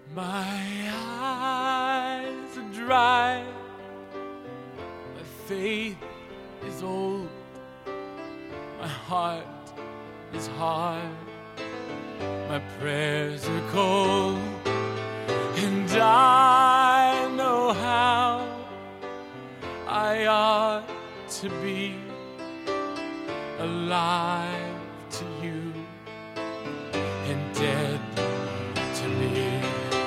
My eyes are dry, my faith is old, my heart is hard, my prayers are cold, and I know how I ought to be alive to you and dead to me.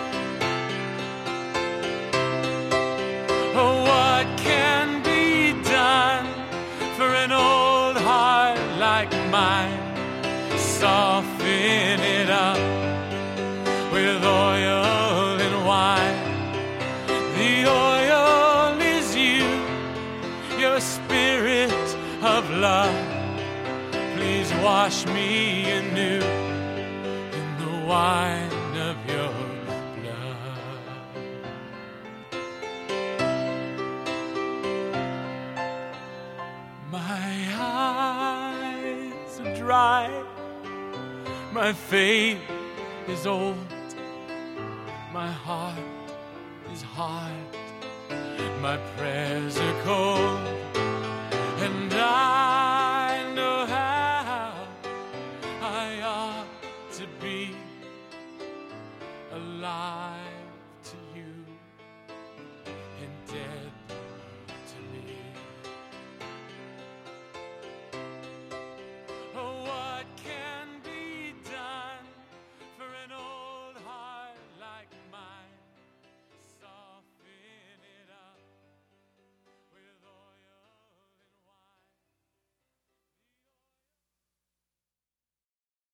Oh, what can be done for an old heart like mine? Soften it up with oil and wine. The oil is you, your spirit of love. Please wash me anew in the wine of your blood. My eyes are dry, my faith is old, my heart is hard, my prayers are cold.